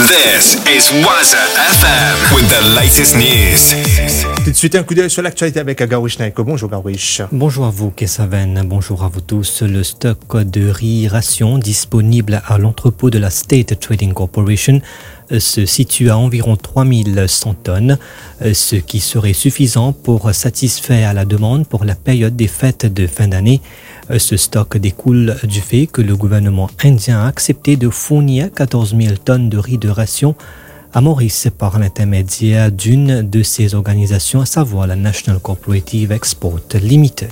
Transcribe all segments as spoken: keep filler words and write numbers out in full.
This is Waza F M with the latest news. Tout de suite, un coup d'œil sur l'actualité avec Garwish Naiko. Bonjour Garwish. Bonjour à vous Kesaven, bonjour à vous tous. Le stock de riz ration disponible à l'entrepôt de la State Trading Corporation se situe à environ trois mille cent tonnes, ce qui serait suffisant pour satisfaire la demande pour la période des fêtes de fin d'année. Ce stock découle du fait que le gouvernement indien a accepté de fournir quatorze mille tonnes de riz de ration à Maurice par l'intermédiaire d'une de ses organisations, à savoir la National Cooperative Export Limited.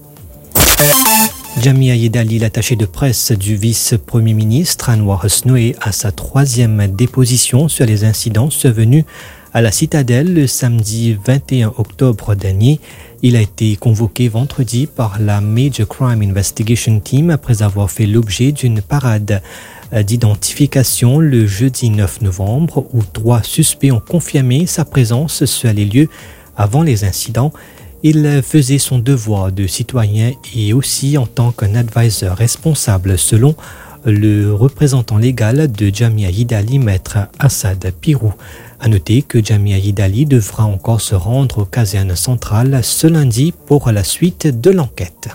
Jamia Yedali, l'attaché de presse du vice-premier ministre Anwar Husnoe, a sa troisième déposition sur les incidents survenus à la Citadelle le samedi vingt et un octobre dernier. Il a été convoqué vendredi par la Major Crime Investigation Team après avoir fait l'objet d'une parade d'identification le jeudi neuf novembre où trois suspects ont confirmé sa présence sur les lieux avant les incidents. Il faisait son devoir de citoyen et aussi en tant qu'un advisor responsable selon le représentant légal de Jamia Yedali, maître Assad Pirou. À noter que Jamia Yedali devra encore se rendre aux casernes centrales ce lundi pour la suite de l'enquête.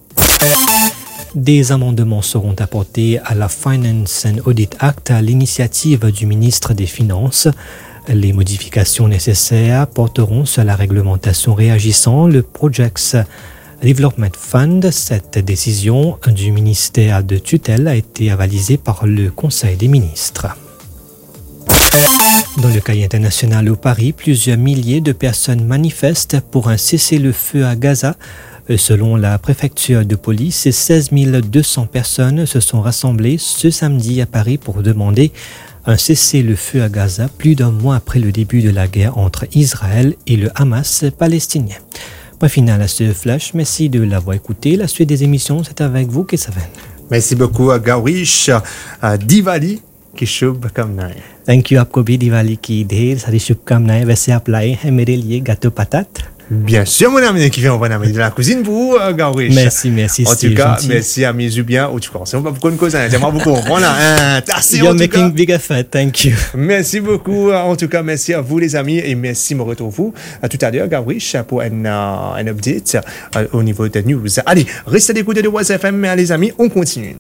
Des amendements seront apportés à la Finance and Audit Act à l'initiative du ministre des Finances. Les modifications nécessaires porteront sur la réglementation réagissant le Projects Development Fund. Cette décision du ministère de tutelle a été avalisée par le Conseil des ministres. Dans le cas international au Paris, plusieurs milliers de personnes manifestent pour un cessez-le-feu à Gaza. Selon la préfecture de police, seize mille deux cents personnes se sont rassemblées ce samedi à Paris pour demander un cessez-le-feu à Gaza, plus d'un mois après le début de la guerre entre Israël et le Hamas palestinien. Point final à ce flash, merci de l'avoir écouté. La suite des émissions, c'est avec vous, Kesaven. Merci beaucoup à Garwish. Uh, Diwali की शुभकामनाएं. Thank you आपको भी दिवाली की ढेर सारी शुभकामनाएं. वैसे आप लाए हैं मेरे लिए gâteau patate? Bien sûr, mon ami, qui vient, mon ami de la cuisine pour vous, uh, Garwish. Merci, merci. En tout cas, gentil. Merci à mes bien. Ou tu commences, on va beaucoup de causes. J'aimerais beaucoup. Voilà. You're making big effort. Thank you. Merci beaucoup. En tout cas, merci à vous, les amis, et merci, me retrouve-vous à tout à l'heure, Garwish, pour un, uh, un update uh, au niveau des news. Allez, restez à l'écoute de Waza F M, les amis, on continue.